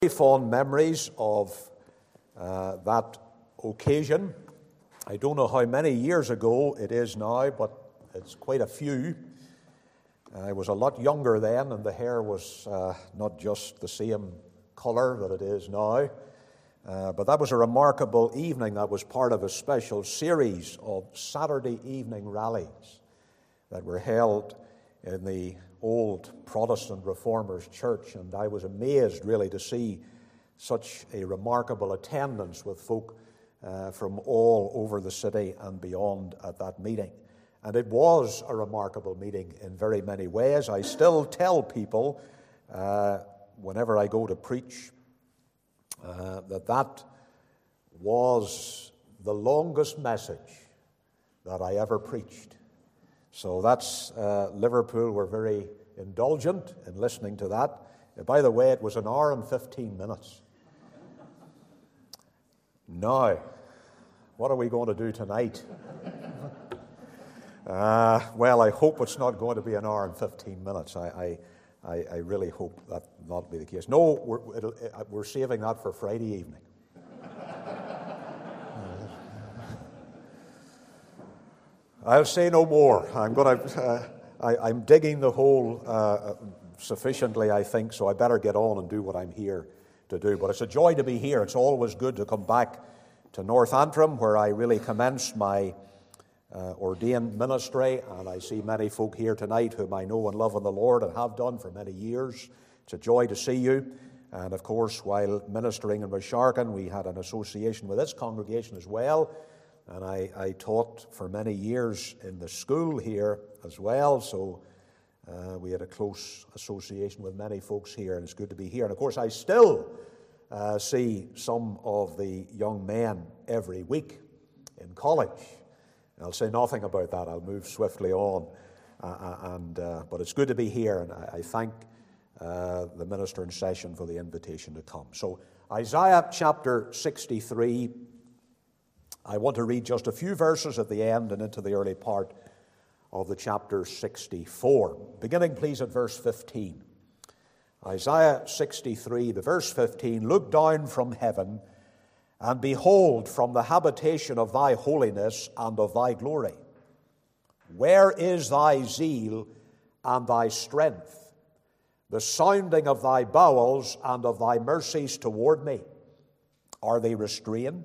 Very fond memories of that occasion. I don't know how many years ago it is now, but it's quite a few. I was a lot younger then, and the hair was not just the same colour that it is now. But that was a remarkable evening. That was part of a special series of Saturday evening rallies that were held in the old Protestant Reformers Church, and I was amazed really to see such a remarkable attendance with folk from all over the city and beyond at that meeting. And it was a remarkable meeting in very many ways. I still tell people whenever I go to preach that was the longest message that I ever preached. So that's Liverpool were very indulgent in listening to that. By the way, it was 1 hour and 15 minutes. Now, what are we going to do tonight? Well, I hope it's not going to be 1 hour and 15 minutes. I really hope that not be the case. No, we're saving that for Friday evening. I'll say no more. I'm digging the hole sufficiently, I think, so I better get on and do what I'm here to do. But it's a joy to be here. It's always good to come back to North Antrim, where I really commenced my ordained ministry, and I see many folk here tonight whom I know and love in the Lord and have done for many years. It's a joy to see you. And of course, while ministering in Rasharkin, we had an association with this congregation as well. And I taught for many years in the school here as well, so we had a close association with many folks here, and it's good to be here. And of course, I still see some of the young men every week in college. I'll say nothing about that. I'll move swiftly on. But it's good to be here, and I thank the minister in session for the invitation to come. So Isaiah chapter 63, I want to read just a few verses at the end and into the early part of the chapter 64. Beginning, please, at verse 15. Isaiah 63, the verse 15, "Look down from heaven, and behold from the habitation of thy holiness and of thy glory. Where is thy zeal and thy strength, the sounding of thy bowels and of thy mercies toward me? Are they restrained?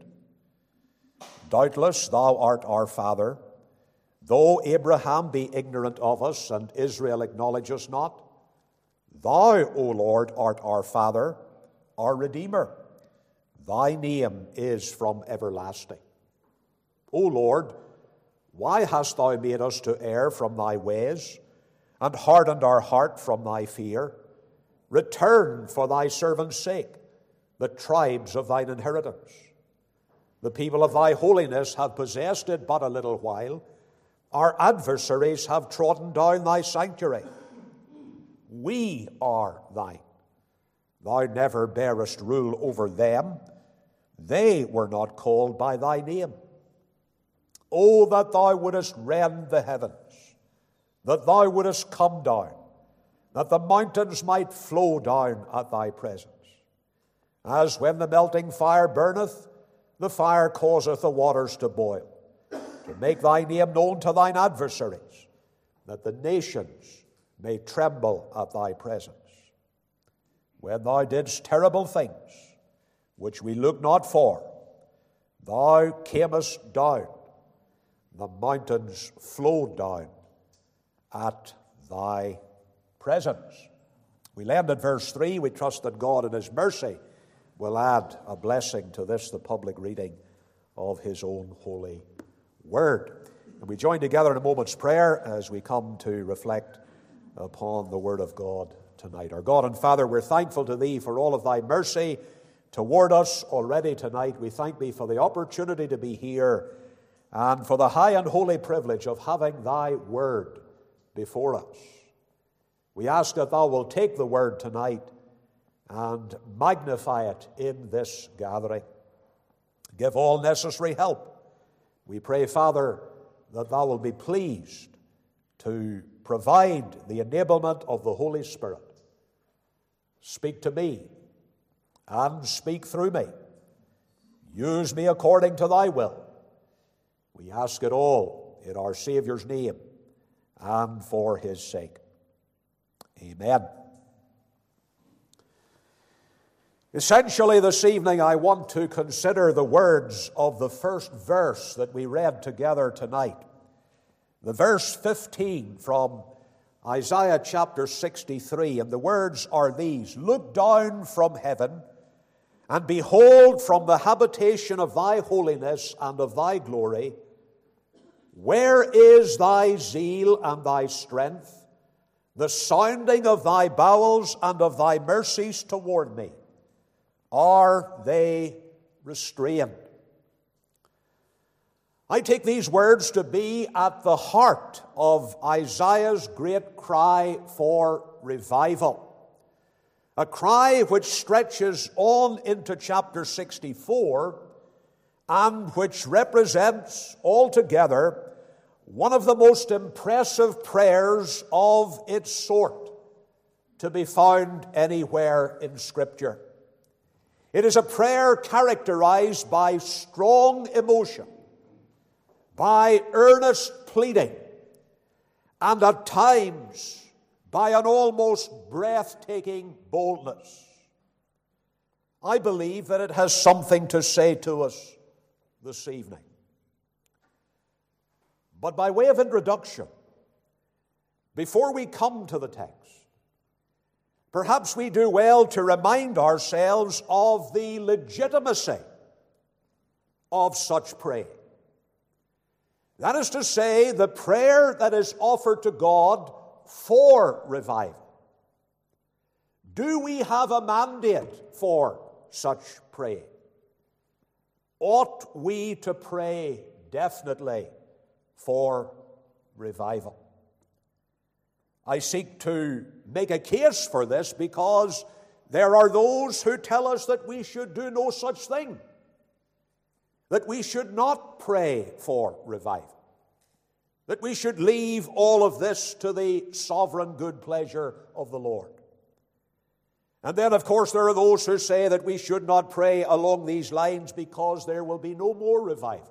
Doubtless thou art our father, though Abraham be ignorant of us and Israel acknowledge us not. Thou, O Lord, art our father, our Redeemer. Thy name is from everlasting. O Lord, why hast thou made us to err from thy ways, and hardened our heart from thy fear? Return for thy servant's sake the tribes of thine inheritance. The people of thy holiness have possessed it but a little while. Our adversaries have trodden down thy sanctuary. We are thine. Thou never bearest rule over them. They were not called by thy name. Oh, that thou wouldest rend the heavens, that thou wouldest come down, that the mountains might flow down at thy presence. As when the melting fire burneth, the fire causeth the waters to boil, to make thy name known to thine adversaries, that the nations may tremble at thy presence. When thou didst terrible things, which we look not for, thou camest down, the mountains flowed down at thy presence." We'll end at verse 3. We trust that God in his mercy will add a blessing to this, the public reading of his own holy word. And we join together in a moment's prayer as we come to reflect upon the word of God tonight. Our God and Father, we're thankful to thee for all of thy mercy toward us already tonight. We thank thee for the opportunity to be here and for the high and holy privilege of having thy word before us. We ask that thou wilt take the word tonight and magnify it in this gathering. Give all necessary help. We pray, Father, that thou wilt be pleased to provide the enablement of the Holy Spirit. Speak to me and speak through me. Use me according to thy will. We ask it all in our Saviour's name and for his sake. Amen. Essentially, this evening I want to consider the words of the first verse that we read together tonight. The verse 15 from Isaiah chapter 63, and the words are these: Look down from heaven, and behold from the habitation of thy holiness and of thy glory, where is thy zeal and thy strength, the sounding of thy bowels and of thy mercies toward me? Are they restrained? I take these words to be at the heart of Isaiah's great cry for revival. A cry which stretches on into chapter 64 and which represents altogether one of the most impressive prayers of its sort to be found anywhere in Scripture. It is a prayer characterized by strong emotion, by earnest pleading, and at times by an almost breathtaking boldness. I believe that it has something to say to us this evening. But by way of introduction, before we come to the text, perhaps we do well to remind ourselves of the legitimacy of such praying. That is to say, the prayer that is offered to God for revival. Do we have a mandate for such praying? Ought we to pray definitely for revival? I seek to make a case for this because there are those who tell us that we should do no such thing, that we should not pray for revival, that we should leave all of this to the sovereign good pleasure of the Lord. And then, of course, there are those who say that we should not pray along these lines because there will be no more revival.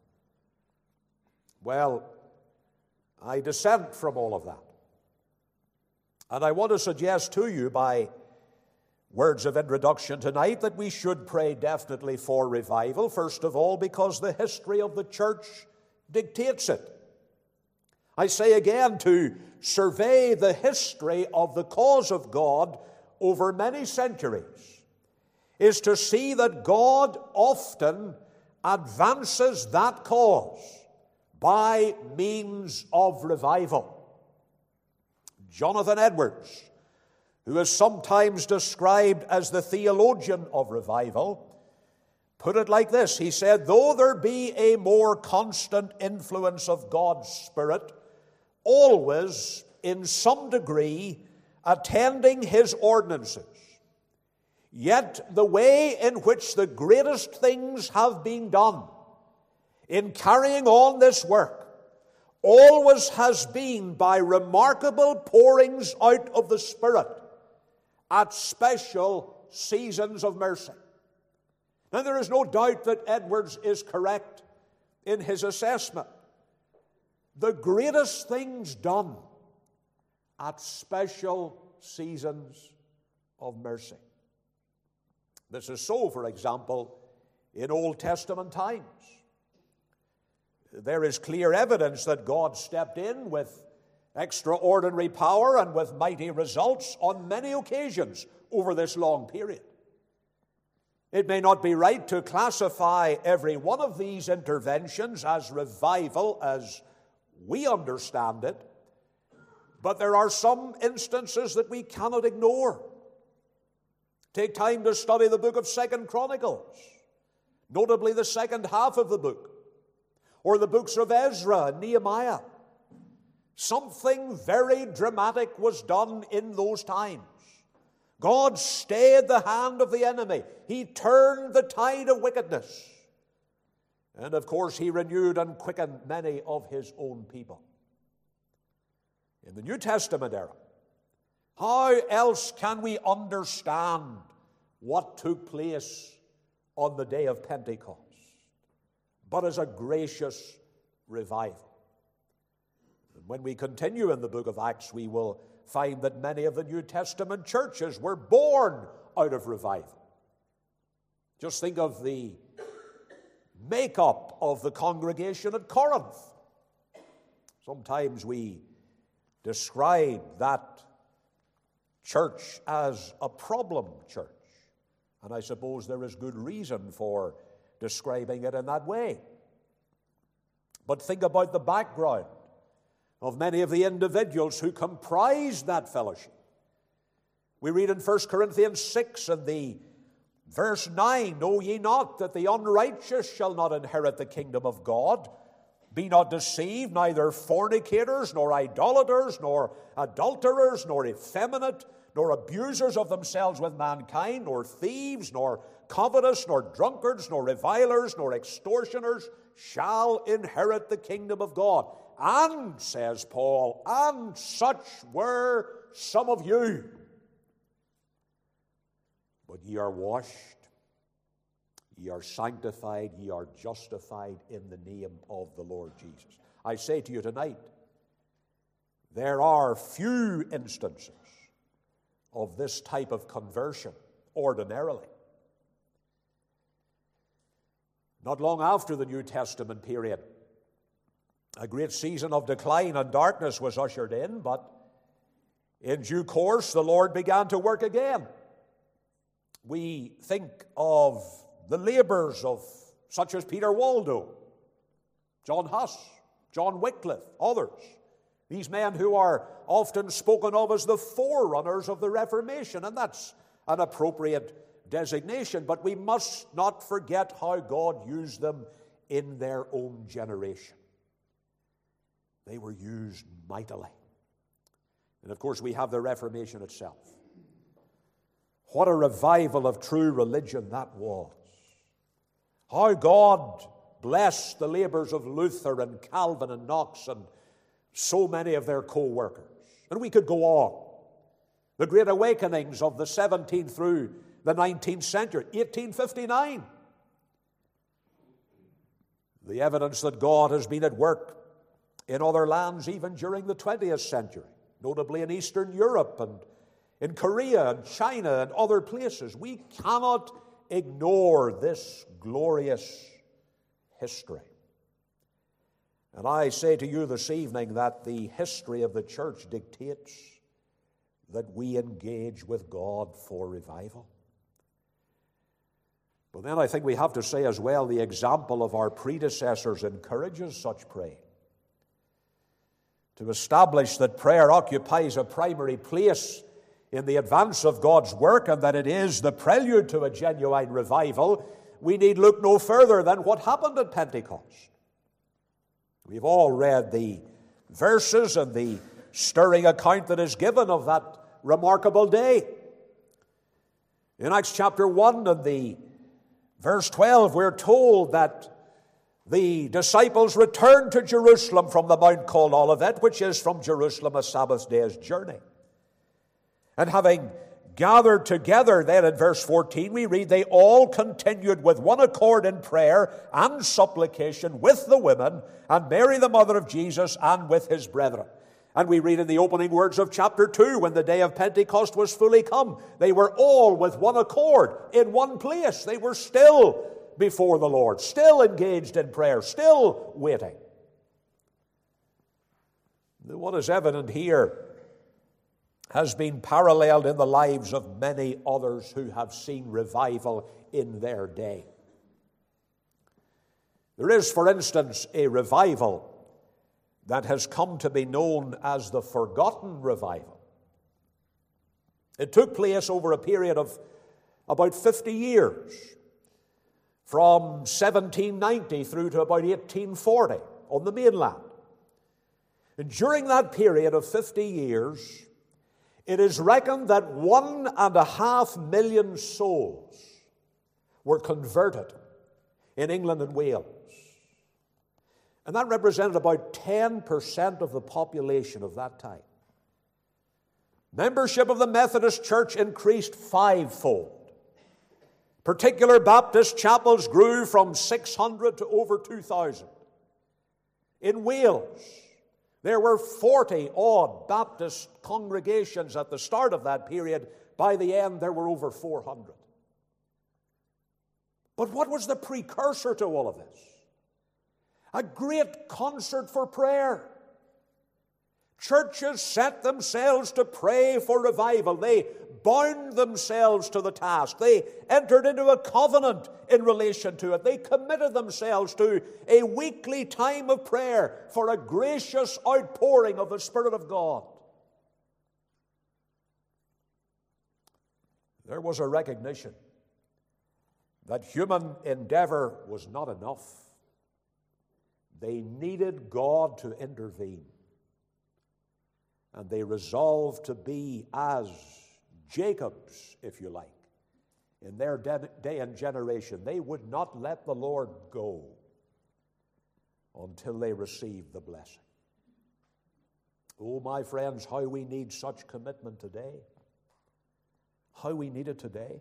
Well, I dissent from all of that. And I want to suggest to you by words of introduction tonight that we should pray definitely for revival, first of all, because the history of the church dictates it. I say again, to survey the history of the cause of God over many centuries is to see that God often advances that cause by means of revival. Jonathan Edwards, who is sometimes described as the theologian of revival, put it like this. He said, though there be a more constant influence of God's Spirit, always in some degree attending His ordinances, yet the way in which the greatest things have been done in carrying on this work always has been by remarkable pourings out of the Spirit at special seasons of mercy. Now, there is no doubt that Edwards is correct in his assessment. The greatest things done at special seasons of mercy. This is so, for example, in Old Testament times. There is clear evidence that God stepped in with extraordinary power and with mighty results on many occasions over this long period. It may not be right to classify every one of these interventions as revival as we understand it, but there are some instances that we cannot ignore. Take time to study the book of 2 Chronicles, notably the second half of the book, or the books of Ezra and Nehemiah. Something very dramatic was done in those times. God stayed the hand of the enemy. He turned the tide of wickedness. And of course, He renewed and quickened many of His own people. In the New Testament era, how else can we understand what took place on the day of Pentecost, but as a gracious revival. And when we continue in the book of Acts, we will find that many of the New Testament churches were born out of revival. Just think of the makeup of the congregation at Corinth. Sometimes we describe that church as a problem church, and I suppose there is good reason for describing it in that way. But think about the background of many of the individuals who comprised that fellowship. We read in 1 Corinthians 6 and the verse 9, "Know ye not that the unrighteous shall not inherit the kingdom of God? Be not deceived, neither fornicators, nor idolaters, nor adulterers, nor effeminate, nor abusers of themselves with mankind, nor thieves, nor covetous, nor drunkards, nor revilers, nor extortioners shall inherit the kingdom of God. And," says Paul, "and such were some of you. But ye are washed, ye are sanctified, ye are justified in the name of the Lord Jesus." I say to you tonight, there are few instances of this type of conversion ordinarily. Not long after the New Testament period, a great season of decline and darkness was ushered in, but in due course the Lord began to work again. We think of the labors of such as Peter Waldo, John Huss, John Wycliffe, others. These men who are often spoken of as the forerunners of the Reformation, and that's an appropriate designation, but we must not forget how God used them in their own generation. They were used mightily. And of course we have the Reformation itself. What a revival of true religion that was. How God blessed the labors of Luther and Calvin and Knox and so many of their co-workers. And we could go on. The great awakenings of the 17th through the 19th century, 1859. The evidence that God has been at work in other lands even during the 20th century, notably in Eastern Europe and in Korea and China and other places. We cannot ignore this glorious history. And I say to you this evening that the history of the church dictates that we engage with God for revival. But then I think we have to say as well, the example of our predecessors encourages such praying. To establish that prayer occupies a primary place in the advance of God's work and that it is the prelude to a genuine revival, we need look no further than what happened at Pentecost. We've all read the verses and the stirring account that is given of that remarkable day. In Acts chapter 1 and the verse 12, we're told that the disciples returned to Jerusalem from the mount called Olivet, which is from Jerusalem a Sabbath day's journey. And having gathered together, then in verse 14, we read, they all continued with one accord in prayer and supplication with the women, and Mary the mother of Jesus, and with his brethren. And we read in the opening words of chapter 2, when the day of Pentecost was fully come, they were all with one accord in one place. They were still before the Lord, still engaged in prayer, still waiting. What is evident here has been paralleled in the lives of many others who have seen revival in their day. There is, for instance, a revival that has come to be known as the Forgotten Revival. It took place over a period of about 50 years, from 1790 through to about 1840 on the mainland. And during that period of 50 years, it is reckoned that 1.5 million souls were converted in England and Wales. And that represented about 10% of the population of that time. Membership of the Methodist Church increased fivefold. Particular Baptist chapels grew from 600 to over 2,000. In Wales, there were 40-odd Baptist congregations at the start of that period. By the end, there were over 400. But what was the precursor to all of this? A great concert for prayer. Churches set themselves to pray for revival. They bound themselves to the task. They entered into a covenant in relation to it. They committed themselves to a weekly time of prayer for a gracious outpouring of the Spirit of God. There was a recognition that human endeavor was not enough. They needed God to intervene. And they resolved to be as Jacob's, if you like, in their day and generation. They would not let the Lord go until they received the blessing. Oh, my friends, how we need such commitment today. How we need it today.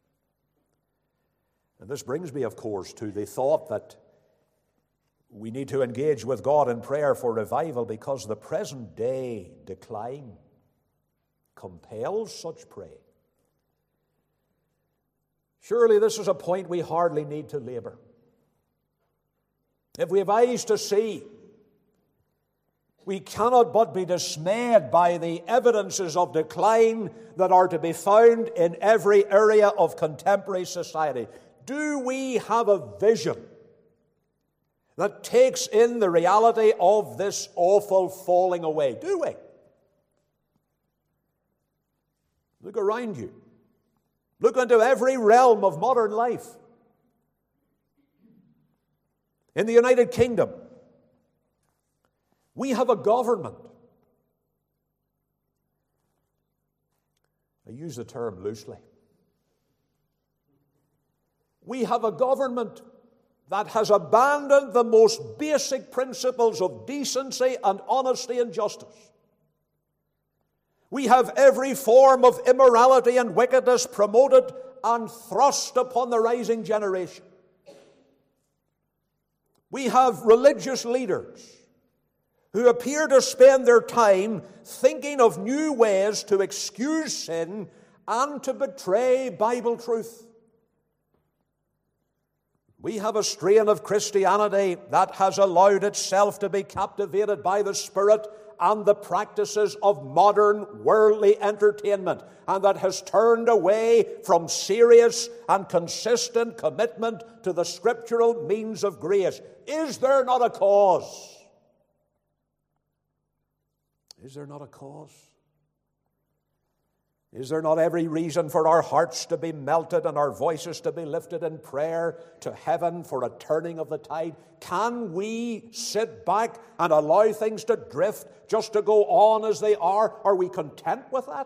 And this brings me, of course, to the thought that we need to engage with God in prayer for revival because the present day decline compels such prayer. Surely this is a point we hardly need to labor. If we have eyes to see, we cannot but be dismayed by the evidences of decline that are to be found in every area of contemporary society. Do we have a vision that takes in the reality of this awful falling away? Do we? Look around you. Look into every realm of modern life. In the United Kingdom, we have a government. I use the term loosely. We have a government that has abandoned the most basic principles of decency and honesty and justice. We have every form of immorality and wickedness promoted and thrust upon the rising generation. We have religious leaders who appear to spend their time thinking of new ways to excuse sin and to betray Bible truth. We have a strain of Christianity that has allowed itself to be captivated by the spirit and the practices of modern worldly entertainment, and that has turned away from serious and consistent commitment to the scriptural means of grace. Is there not a cause? Is there not a cause? Is there not every reason for our hearts to be melted and our voices to be lifted in prayer to heaven for a turning of the tide? Can we sit back and allow things to drift just to go on as they are? Are we content with that?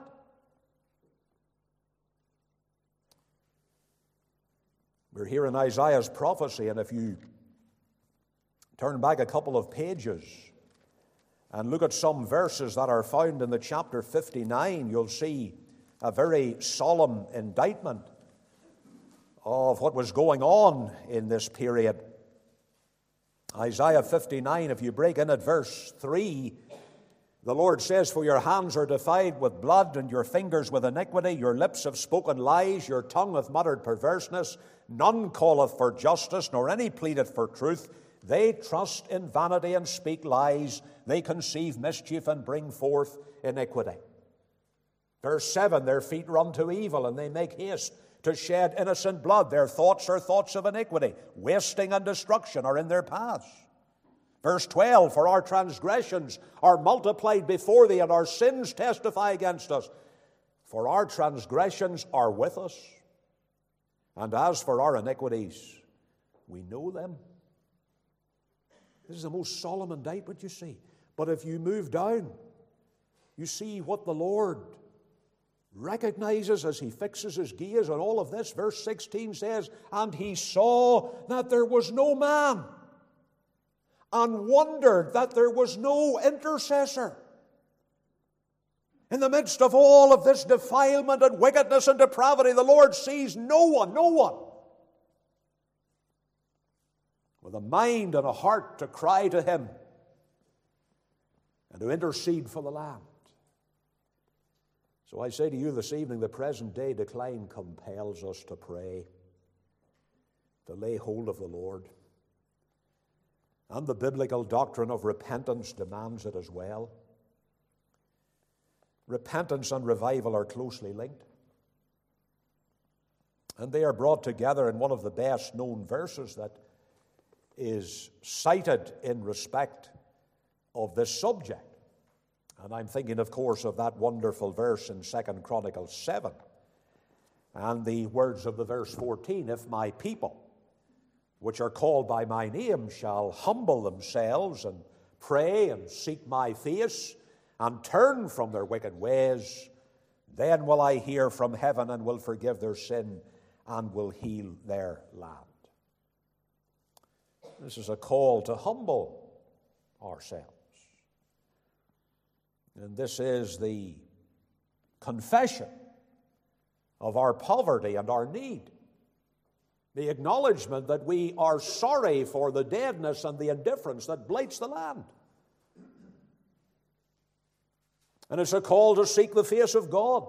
We're here in Isaiah's prophecy, and if you turn back a couple of pages and look at some verses that are found in the chapter 59, you'll see a very solemn indictment of what was going on in this period. Isaiah 59, if you break in at verse 3, the Lord says, "For your hands are defiled with blood, and your fingers with iniquity. Your lips have spoken lies, your tongue hath muttered perverseness. None calleth for justice, nor any pleadeth for truth. They trust in vanity and speak lies. They conceive mischief and bring forth iniquity." Verse 7, "Their feet run to evil, and they make haste to shed innocent blood. Their thoughts are thoughts of iniquity. Wasting and destruction are in their paths." Verse 12, "For our transgressions are multiplied before thee, and our sins testify against us. For our transgressions are with us, and as for our iniquities, we know them." This is the most solemn indictment, you see. But if you move down, you see what the Lord recognizes as he fixes his gaze on all of this. Verse 16 says, "And he saw that there was no man, and wondered that there was no intercessor." In the midst of all of this defilement and wickedness and depravity, the Lord sees no one. with a mind and a heart to cry to Him and to intercede for the land. So I say to you this evening, the present day decline compels us to pray, to lay hold of the Lord. And the biblical doctrine of repentance demands it as well. Repentance and revival are closely linked. And they are brought together in one of the best known verses that is cited in respect of this subject. And I'm thinking, of course, of that wonderful verse in 2 Chronicles 7. And the words of the verse 14, if my people, which are called by my name, shall humble themselves and pray and seek my face and turn from their wicked ways, then will I hear from heaven and will forgive their sin and will heal their land. This is a call to humble ourselves. And this is the confession of our poverty and our need. The acknowledgement that we are sorry for the deadness and the indifference that blights the land. And it's a call to seek the face of God.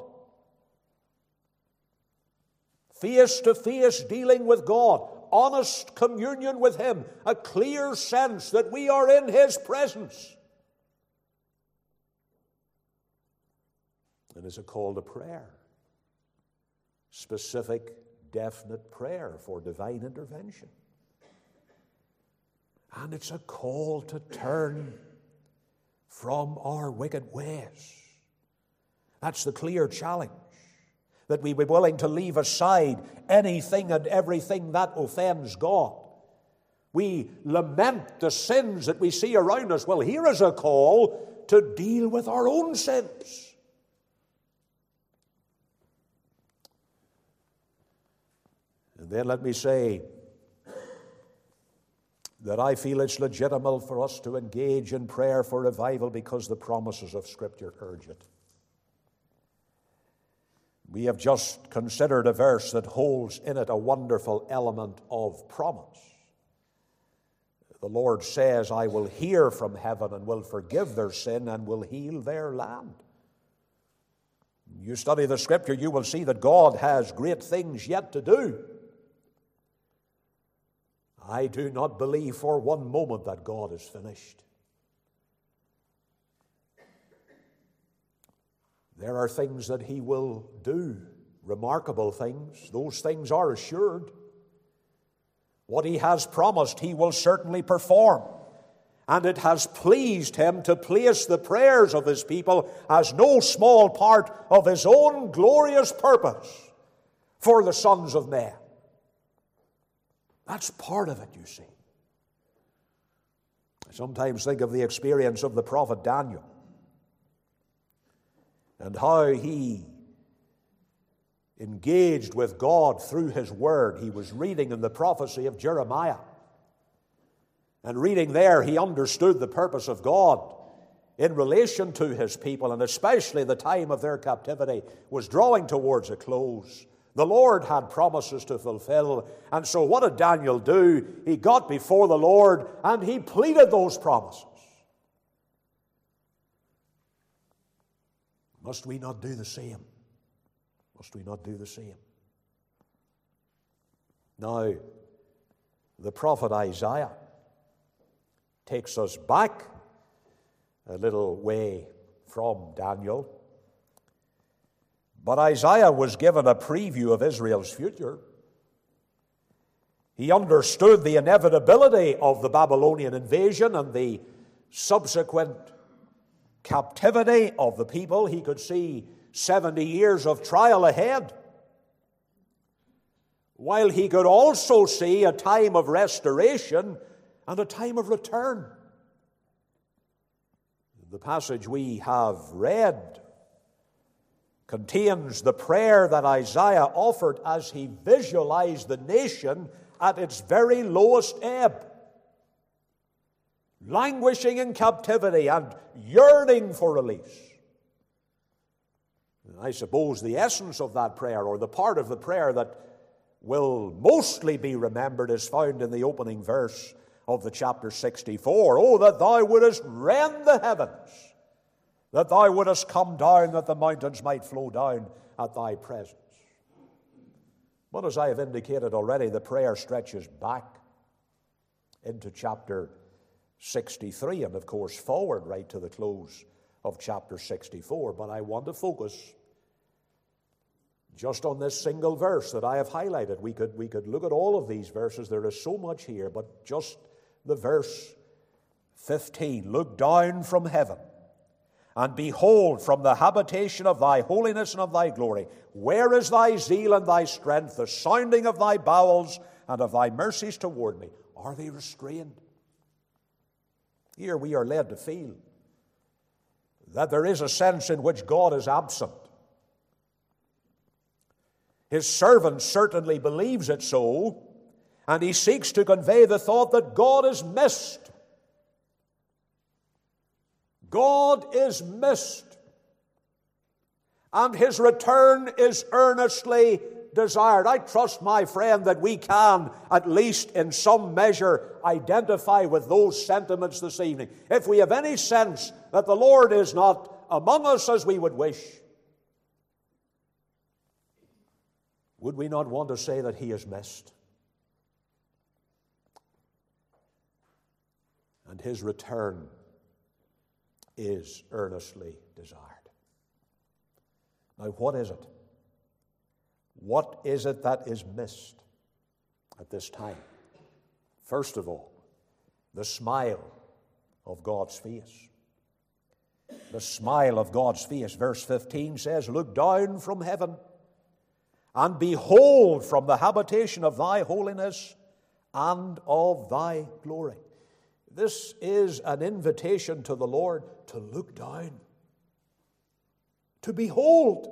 Face to face dealing with God. Honest communion with Him. A clear sense that we are in His presence. And it's a call to prayer. Specific, definite prayer for divine intervention. And it's a call to turn from our wicked ways. That's the clear challenge. That we be willing to leave aside anything and everything that offends God. We lament the sins that we see around us. Well, here is a call to deal with our own sins. And then let me say that I feel it's legitimate for us to engage in prayer for revival because the promises of Scripture urge it. We have just considered a verse that holds in it a wonderful element of promise. The Lord says, I will hear from heaven and will forgive their sin and will heal their land. You study the Scripture, you will see that God has great things yet to do. I do not believe for one moment that God is finished. There are things that He will do, remarkable things. Those things are assured. What He has promised, He will certainly perform. And it has pleased Him to place the prayers of His people as no small part of His own glorious purpose for the sons of men. That's part of it, you see. I sometimes think of the experience of the prophet Daniel and how he engaged with God through His Word. He was reading in the prophecy of Jeremiah. And reading there, he understood the purpose of God in relation to His people, and especially the time of their captivity was drawing towards a close. The Lord had promises to fulfill. And so what did Daniel do? He got before the Lord and he pleaded those promises. Must we not do the same? Must we not do the same? Now, the prophet Isaiah takes us back a little way from Daniel. But Isaiah was given a preview of Israel's future. He understood the inevitability of the Babylonian invasion and the subsequent captivity of the people. He could see 70 years of trial ahead, while he could also see a time of restoration and a time of return. The passage we have read contains the prayer that Isaiah offered as he visualized the nation at its very lowest ebb, languishing in captivity and yearning for release. And I suppose the essence of that prayer, or the part of the prayer that will mostly be remembered, is found in the opening verse of the chapter 64. Oh, that thou wouldest rend the heavens, that thou wouldest come down, that the mountains might flow down at thy presence. But as I have indicated already, the prayer stretches back into chapter 63 and, of course, forward right to the close of chapter 64. But I want to focus just on this single verse that I have highlighted. We could look at all of these verses. There is so much here, but just the verse 15. Look down from heaven, and behold from the habitation of thy holiness and of thy glory. Where is thy zeal and thy strength, the sounding of thy bowels and of thy mercies toward me? Are they restrained? Here we are led to feel that there is a sense in which God is absent. His servant certainly believes it so, and he seeks to convey the thought that God is missed. God is missed, and his return is earnestly desired. I trust, my friend, that we can, at least in some measure, identify with those sentiments this evening. If we have any sense that the Lord is not among us as we would wish, would we not want to say that he is missed? And his return is earnestly desired. Now, what is it? What is it that is missed at this time? First of all, the smile of God's face. The smile of God's face. Verse 15 says, look down from heaven, and behold from the habitation of thy holiness and of thy glory. This is an invitation to the Lord to look down, to behold.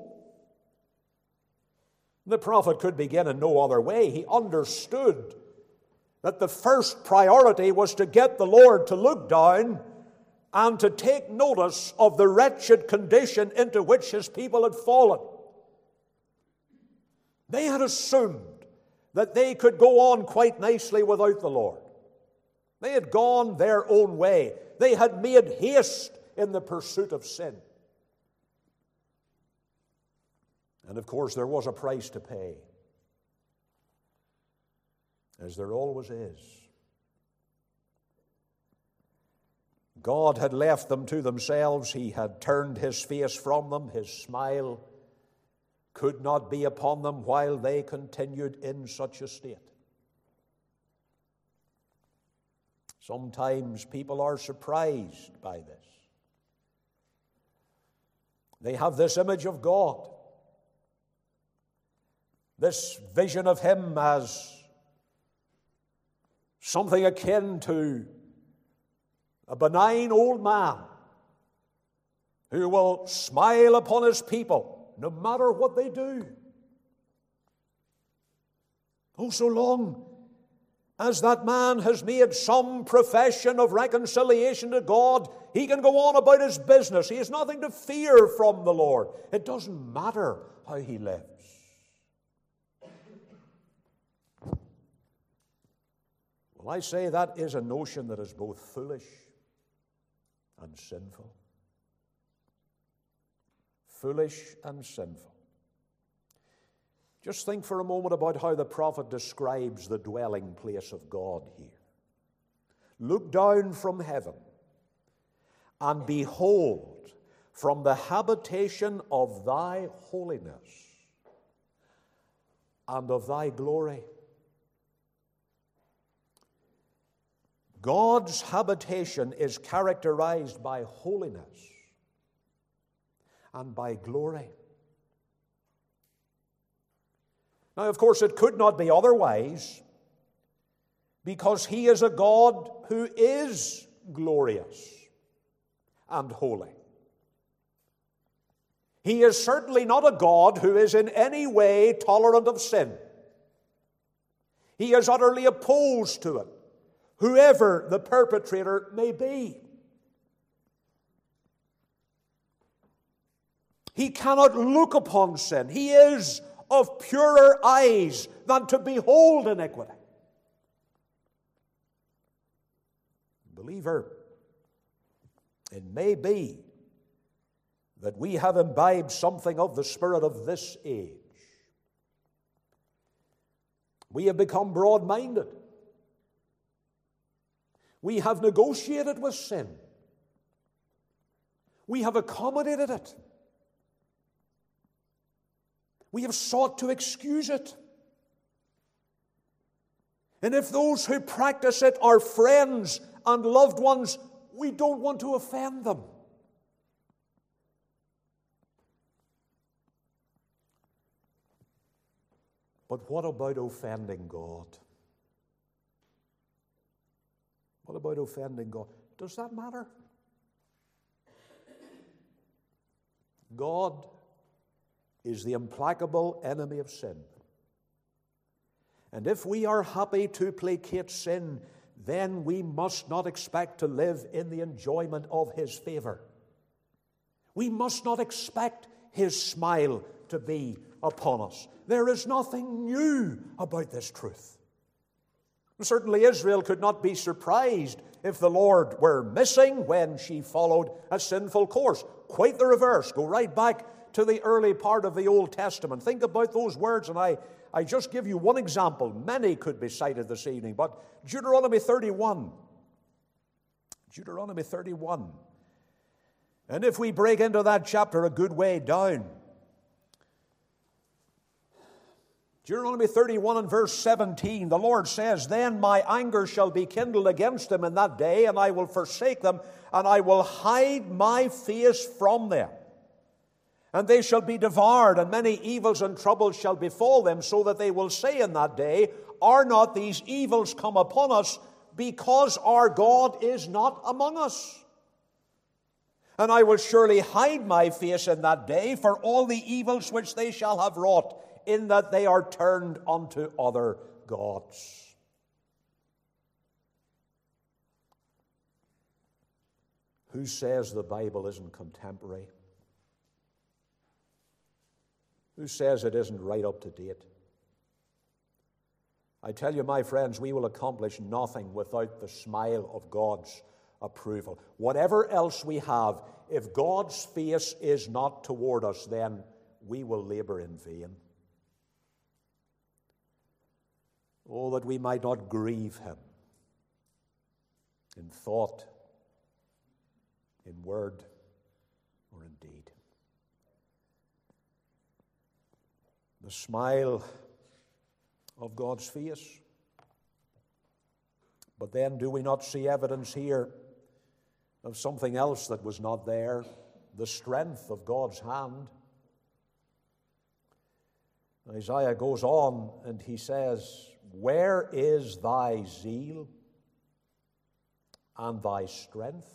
The prophet could begin in no other way. He understood that the first priority was to get the Lord to look down and to take notice of the wretched condition into which his people had fallen. They had assumed that they could go on quite nicely without the Lord. They had gone their own way. They had made haste in the pursuit of sin. And of course, there was a price to pay, as there always is. God had left them to themselves. He had turned his face from them. His smile could not be upon them while they continued in such a state. Sometimes people are surprised by this. They have this image of God, this vision of him as something akin to a benign old man who will smile upon his people no matter what they do. Oh, so long as that man has made some profession of reconciliation to God, he can go on about his business. He has nothing to fear from the Lord. It doesn't matter how he lives. Well, I say that is a notion that is both foolish and sinful. Foolish and sinful. Just think for a moment about how the prophet describes the dwelling place of God here. Look down from heaven, and behold from the habitation of thy holiness and of thy glory. God's habitation is characterized by holiness and by glory. Now, of course, it could not be otherwise, because he is a God who is glorious and holy. He is certainly not a God who is in any way tolerant of sin. He is utterly opposed to it, whoever the perpetrator may be. He cannot look upon sin. He is of purer eyes than to behold iniquity. Believer, it may be that we have imbibed something of the spirit of this age. We have become broad-minded. We have negotiated with sin. We have accommodated it. We have sought to excuse it. And if those who practice it are friends and loved ones, we don't want to offend them. But what about offending God? What about offending God? Does that matter? God is the implacable enemy of sin. And if we are happy to placate sin, then we must not expect to live in the enjoyment of His favor. We must not expect His smile to be upon us. There is nothing new about this truth. Certainly Israel could not be surprised if the Lord were missing when she followed a sinful course. Quite the reverse. Go right back to the early part of the Old Testament. Think about those words, and I just give you one example. Many could be cited this evening, but Deuteronomy 31. Deuteronomy 31. And if we break into that chapter a good way down, Deuteronomy 31 and verse 17, the Lord says, "Then my anger shall be kindled against them in that day, and I will forsake them, and I will hide my face from them. And they shall be devoured, and many evils and troubles shall befall them, so that they will say in that day, Are not these evils come upon us, because our God is not among us? And I will surely hide my face in that day for all the evils which they shall have wrought, in that they are turned unto other gods." Who says the Bible isn't contemporary? Who says it isn't right up to date? I tell you, my friends, we will accomplish nothing without the smile of God's approval. Whatever else we have, if God's face is not toward us, then we will labor in vain. Oh, that we might not grieve Him in thought, in word, or in deed. The smile of God's face. But then, do we not see evidence here of something else that was not there? The strength of God's hand. Isaiah goes on and he says, "Where is thy zeal and thy strength?"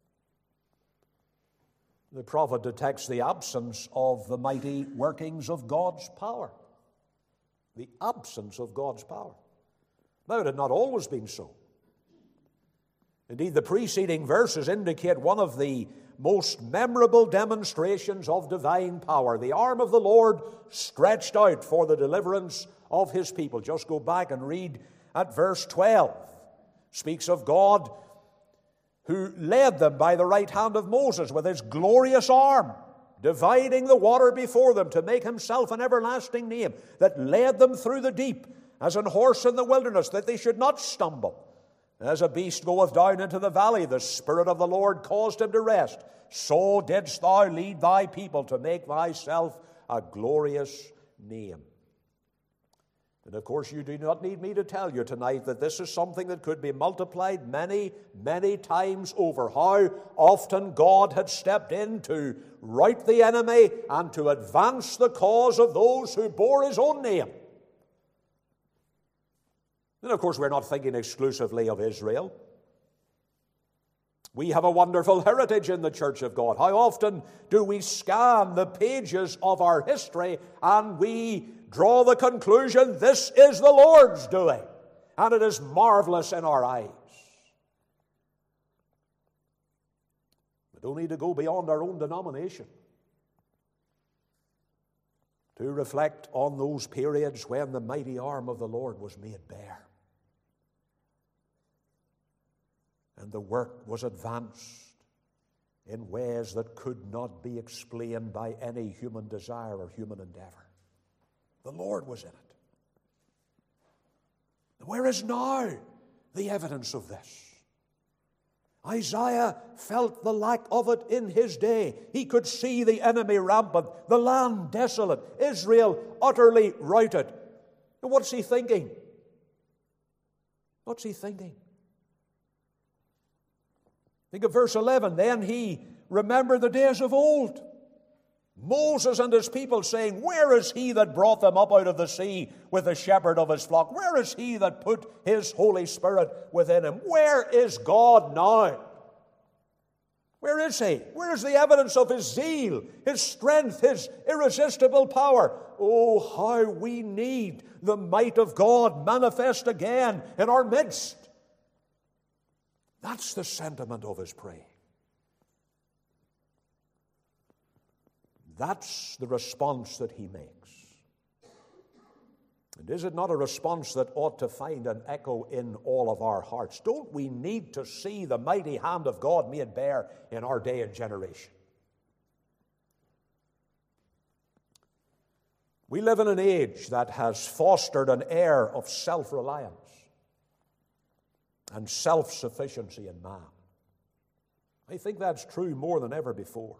The prophet detects the absence of the mighty workings of God's power. The absence of God's power. Now, it had not always been so. Indeed, the preceding verses indicate one of the most memorable demonstrations of divine power. The arm of the Lord stretched out for the deliverance of His people. Just go back and read at verse 12. Speaks of God who led them by the right hand of Moses with His glorious arm, dividing the water before them to make Himself an everlasting name, that led them through the deep as an horse in the wilderness, that they should not stumble. As a beast goeth down into the valley, the Spirit of the Lord caused him to rest. So didst thou lead thy people to make thyself a glorious name. And of course, you do not need me to tell you tonight that this is something that could be multiplied many, many times over. How often God had stepped in to rout the enemy and to advance the cause of those who bore His own name. And of course, we're not thinking exclusively of Israel. We have a wonderful heritage in the Church of God. How often do we scan the pages of our history and we draw the conclusion, this is the Lord's doing, and it is marvelous in our eyes. We don't need to go beyond our own denomination to reflect on those periods when the mighty arm of the Lord was made bare. And the work was advanced in ways that could not be explained by any human desire or human endeavor. The Lord was in it. Where is now the evidence of this? Isaiah felt the lack of it in his day. He could see the enemy rampant, the land desolate, Israel utterly routed. And what's he thinking? What's he thinking? Think of verse 11. Then he remembered the days of old, Moses and his people, saying, where is he that brought them up out of the sea with the shepherd of his flock? Where is he that put his Holy Spirit within him? Where is God now? Where is he? Where is the evidence of his zeal, his strength, his irresistible power? Oh, how we need the might of God manifest again in our midst. That's the sentiment of his prayer. That's the response that he makes. And is it not a response that ought to find an echo in all of our hearts? Don't we need to see the mighty hand of God made bare in our day and generation? We live in an age that has fostered an air of self-reliance and self-sufficiency in man. I think that's true more than ever before.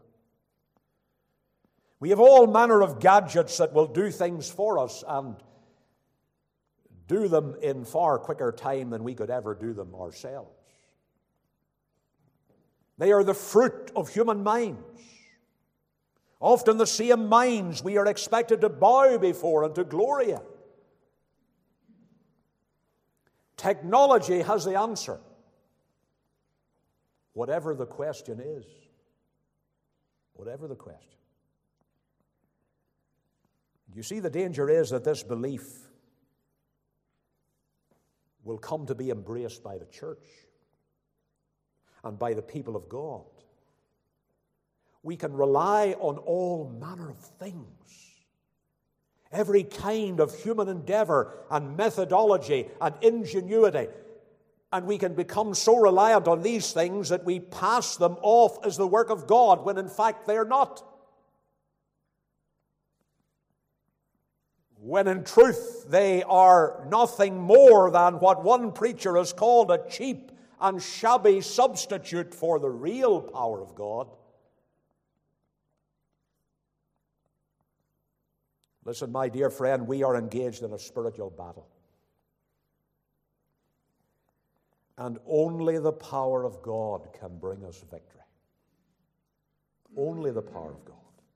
We have all manner of gadgets that will do things for us and do them in far quicker time than we could ever do them ourselves. They are the fruit of human minds. Often the same minds we are expected to bow before and to glory in. Technology has the answer, whatever the question is. Whatever the question. You see, the danger is that this belief will come to be embraced by the church and by the people of God. We can rely on all manner of things, every kind of human endeavor and methodology and ingenuity, and we can become so reliant on these things that we pass them off as the work of God when in fact they are not. When in truth they are nothing more than what one preacher has called a cheap and shabby substitute for the real power of God. Listen, my dear friend, we are engaged in a spiritual battle. And only the power of God can bring us victory. Only the power of God.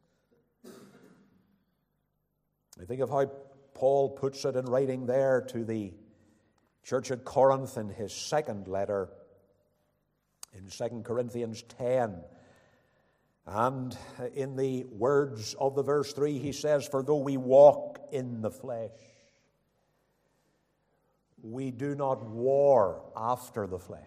I think of how Paul puts it in writing there to the church at Corinth in his second letter in 2 Corinthians 10. And in the words of the verse 3, he says, for though we walk in the flesh, we do not war after the flesh.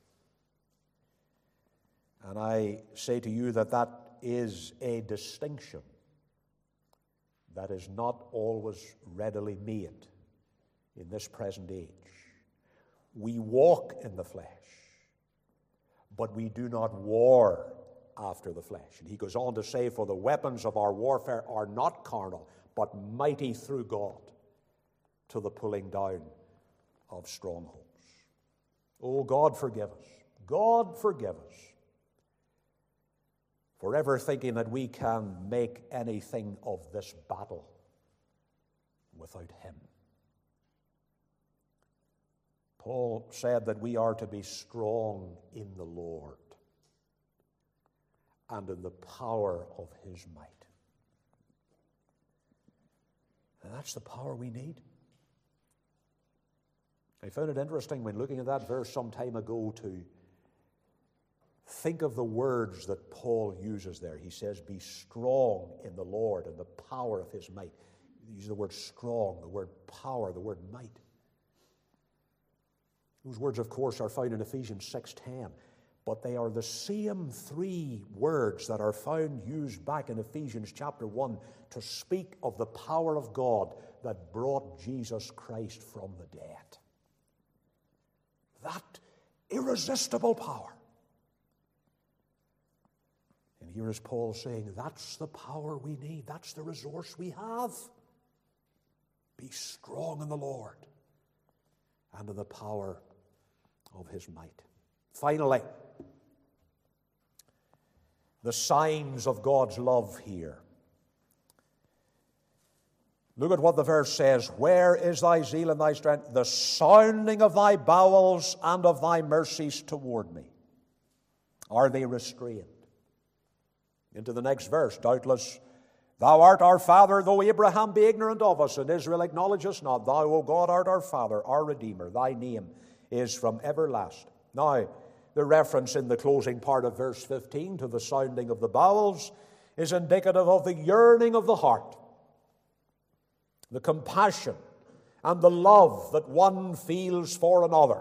And I say to you that that is a distinction that is not always readily made in this present age. We walk in the flesh, but we do not war after the flesh. And he goes on to say, for the weapons of our warfare are not carnal, but mighty through God to the pulling down of strongholds. Oh, God forgive us. God forgive us for ever thinking that we can make anything of this battle without him. Paul said that we are to be strong in the Lord and in the power of his might. And that's the power we need. I found it interesting when looking at that verse some time ago to think of the words that Paul uses there. He says, be strong in the Lord and the power of his might. He uses the word strong, the word power, the word might. Those words, of course, are found in Ephesians 6:10. But they are the same three words that are found used back in Ephesians chapter 1 to speak of the power of God that brought Jesus Christ from the dead. That Irresistible power. And here is Paul saying, that's the power we need. That's the resource we have. Be strong in the Lord and in the power of His might. Finally, the signs of God's love here. Look at what the verse says. Where is thy zeal and thy strength? The sounding of thy bowels and of thy mercies toward me. Are they restrained? Into the next verse. Doubtless, thou art our Father, though Abraham be ignorant of us, and Israel acknowledge us not. Thou, O God, art our Father, our Redeemer. Thy name is from everlasting. Now, the reference in the closing part of verse 15 to the sounding of the bowels is indicative of the yearning of the heart, the compassion and the love that one feels for another.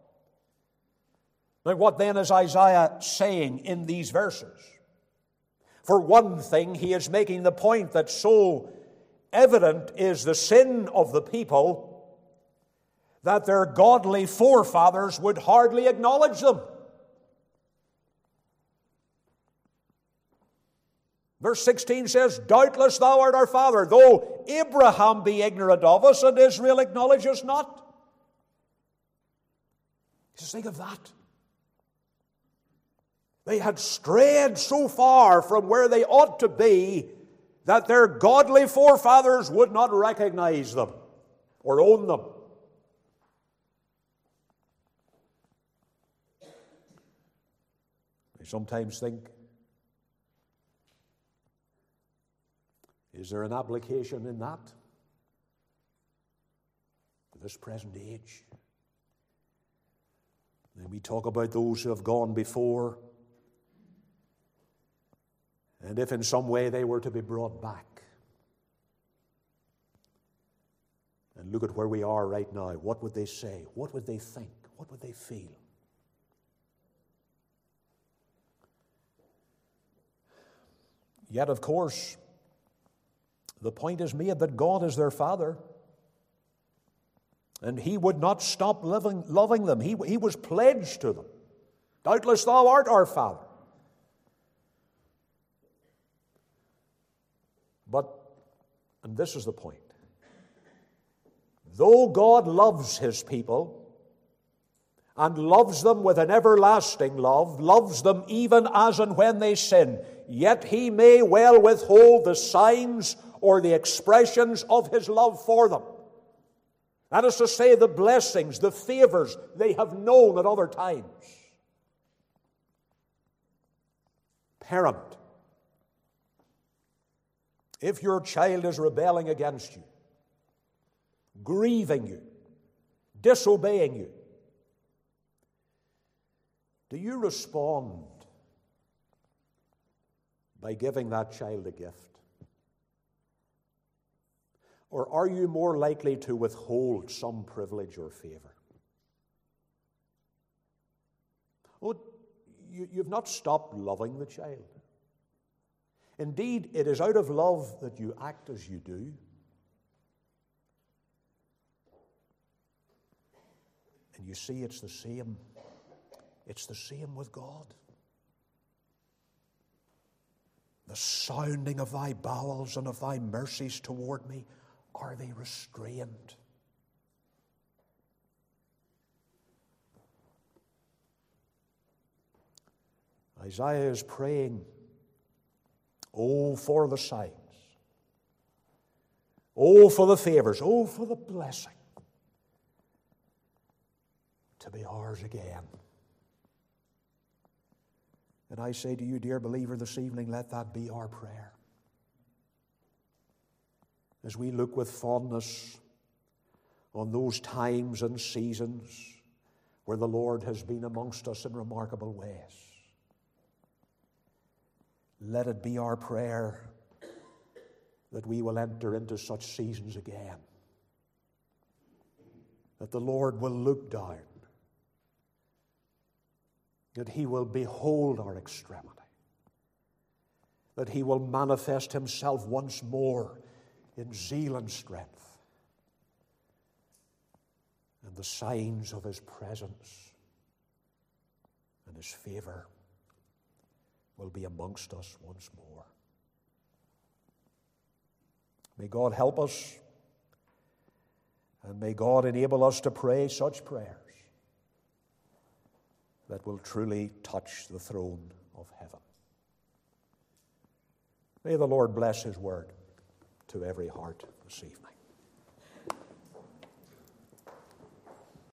Now, what then is Isaiah saying in these verses? For one thing, he is making the point that so evident is the sin of the people that their godly forefathers would hardly acknowledge them. Verse 16 says, doubtless thou art our father, though Abraham be ignorant of us and Israel acknowledge us not. Just think of that. They had strayed so far from where they ought to be that their godly forefathers would not recognize them or own them. I sometimes think, is there an application in that to this present age? And we talk about those who have gone before, and if in some way they were to be brought back. And look at where we are right now. What would they say? What would they think? What would they feel? Yet, of course, the point is made that God is their Father, and He would not stop loving them. He was pledged to them. Doubtless thou art our Father. But, and this is the point, though God loves His people and loves them with an everlasting love, loves them even as and when they sin, yet He may well withhold the signs or the expressions of His love for them. That is to say, the blessings, the favors they have known at other times. Parent, if your child is rebelling against you, grieving you, disobeying you, do you respond by giving that child a gift? Or are you more likely to withhold some privilege or favor? Oh, you've not stopped loving the child. Indeed, it is out of love that you act as you do. And you see, it's the same. It's the same with God. The sounding of thy bowels and of thy mercies toward me, are they restrained? Isaiah is praying, oh, for the signs, oh, for the favors, oh, for the blessing to be ours again. And I say to you, dear believer, this evening, let that be our prayer. As we look with fondness on those times and seasons where the Lord has been amongst us in remarkable ways, let it be our prayer that we will enter into such seasons again, that the Lord will look down, that He will behold our extremity, that He will manifest Himself once more in zeal and strength, and the signs of His presence and His favor will be amongst us once more. May God help us, and may God enable us to pray such prayers that will truly touch the throne of heaven. May the Lord bless His word to every heart this evening.